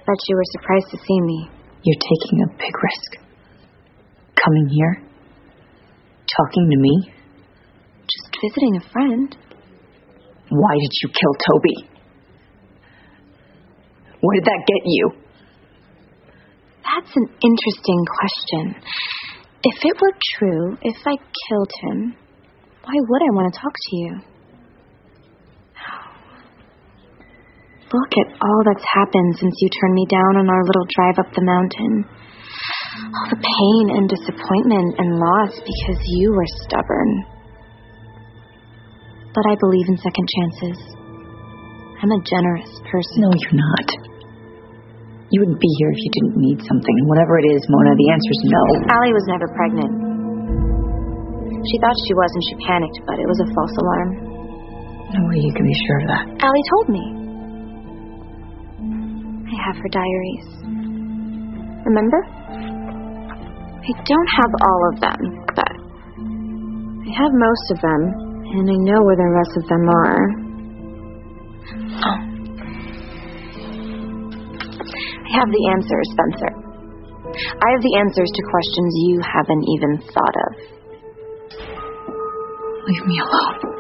bet you were surprised to see me. You're taking a big risk. Coming here? Talking to me? Just visiting a friend. Why did you kill Toby? What did that get you? That's an interesting question. If it were true, if I killed him, why would I want to talk to you? Look at all that's happened since you turned me down on our little drive up the mountain. All the pain and disappointment and loss because you were stubborn. But I believe in second chances. I'm a generous person. No, you're not. You wouldn't be here if you didn't need something. And whatever it is, Mona, the answer's no. Allie was never pregnant. She thought she was and she panicked, but it was a false alarm. No way you can be sure of that. Allie told me. I have her diaries. Remember? I don't have all of them, but I have most of them, and I know where the rest of them are. Oh. I have the answers, Spencer. I have the answers to questions you haven't even thought of. Leave me alone.